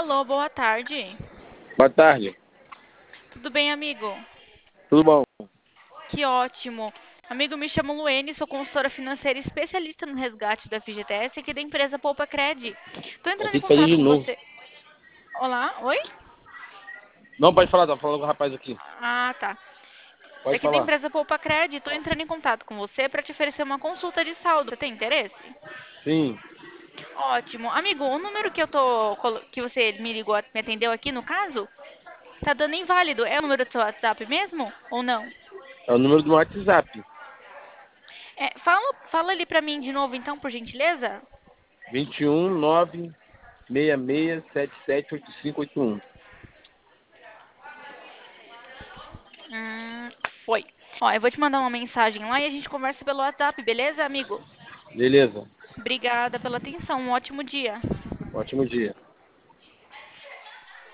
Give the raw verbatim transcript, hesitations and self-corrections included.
Alô, boa tarde. Boa tarde. Tudo bem, amigo? Tudo bom? Que ótimo. Amigo, me chamo Luene, sou consultora financeira e especialista no resgate do F G T S aqui da empresa Poupa Cred. Tô entrando em Aqui feliz contato de com novo. você. Olá, oi? Não, pode falar, tá falando com o rapaz aqui. Ah, tá. Pode Daqui da falar. empresa Poupa Cred, tô entrando em contato com você para te oferecer uma consulta de saldo. Você tem interesse? Sim, Ótimo. Amigo, o número que eu tô colo- que você me ligou, me atendeu aqui no caso, tá dando inválido. É o número do seu WhatsApp mesmo ou não? é o número do WhatsApp. É, fala, fala ali pra mim de novo, então, por gentileza. vinte e um, nove, seis seis, sete sete, oito cinco oito um. Hum, foi. Ó, eu vou te mandar uma mensagem lá e a gente conversa pelo WhatsApp, beleza, amigo? Beleza. Obrigada pela atenção. Um ótimo dia. Ótimo dia.